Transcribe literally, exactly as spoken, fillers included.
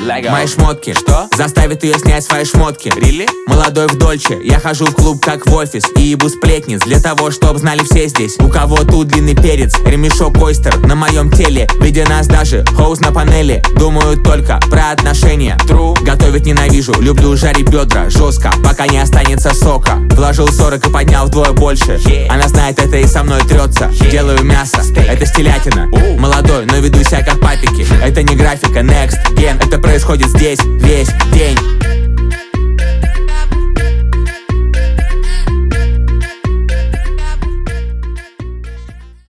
Lego. Мои шмотки, что? Заставит ее снять свои шмотки. Really? Молодой в Дольче, я хожу в клуб как в офис и ебу сплетниц для того, чтоб знали все здесь. У кого тут длинный перец, ремешок ойстер на моем теле. Видя нас даже хоуз на панели. Думаю только про отношения. True. Готовить ненавижу, люблю жарить бедра жестко, пока не останется сока. Вложил сорок и поднял вдвое больше. Yeah. Она знает это и со мной трется. Yeah. Делаю мясо, Steak. это стилятина. uh. Молодой, но веду себя как папики. Это не графика, next, ген. Это происходит здесь весь день.